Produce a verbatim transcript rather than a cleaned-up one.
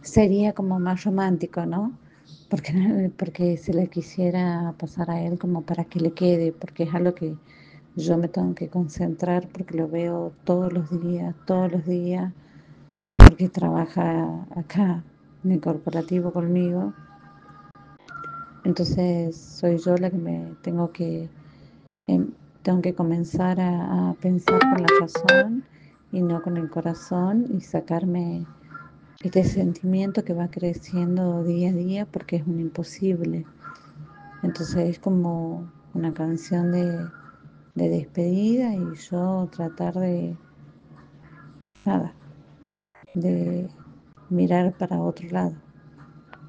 Sería como más romántico, ¿no? Porque, porque se le quisiera pasar a él como para que le quede, porque es algo que yo me tengo que concentrar porque lo veo todos los días, todos los días, porque trabaja acá en el corporativo conmigo. Entonces soy yo la que me tengo que, em, tengo que comenzar a, a pensar con la razón y no con el corazón y sacarme este sentimiento que va creciendo día a día porque es un imposible. Entonces es como una canción de, de despedida y yo tratar de, nada, de mirar para otro lado.